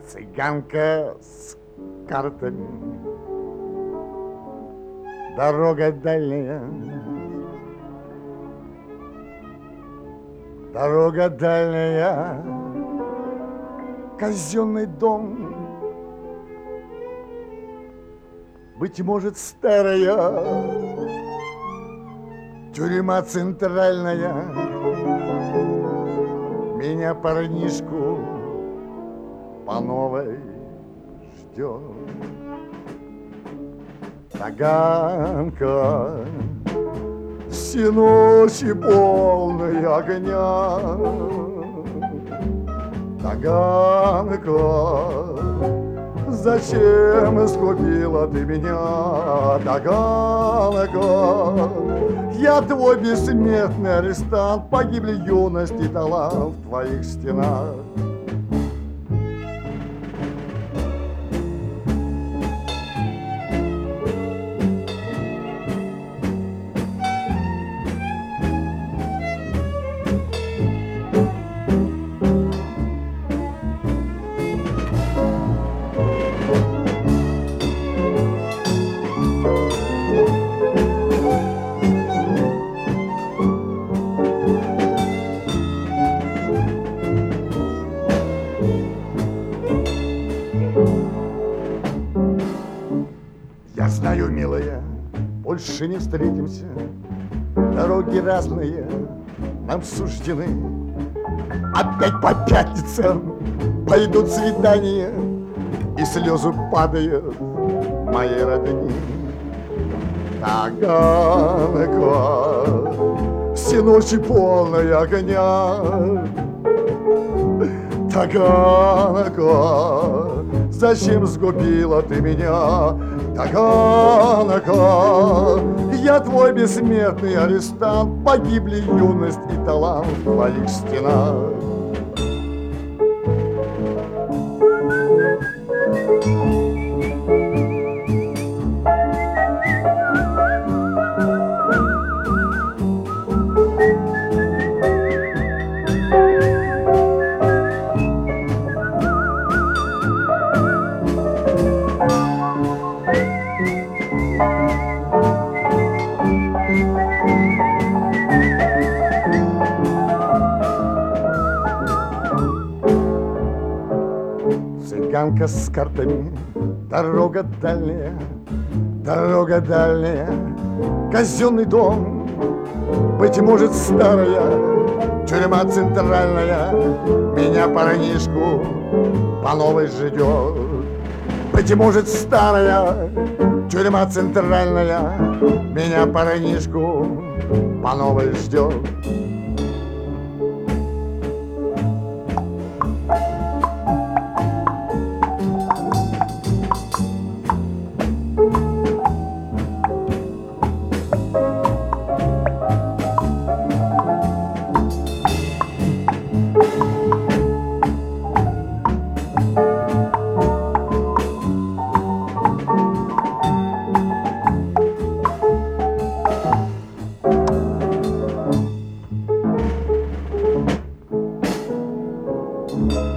Цыганка с картами, дорога дальняя, дорога дальняя, казенный дом, быть может, старая тюрьма центральная, меня парнишку по новой ждет. Таганка, все ночи полные огня. Таганка, зачем искупила ты меня? Таганка, я твой бессмертный арестант, погибли юность и талант в твоих стенах. Я знаю, милая, больше не встретимся. Дороги разные нам суждены. Опять по пятницам пойдут свидания, и слезы падают моей родни. Таганка, все ночи полные огня. Таганка, зачем сгубила ты меня? Таганка, я твой бессмертный арестант, погибли юность и талант в твоих стенах. Цыганка с картами, дорога дальняя, казенный дом, быть может, старая тюрьма центральная, меня парнишку по новой ждет. Быть может, старая тюрьма центральная, меня парнишку по новой ждет. Thank you.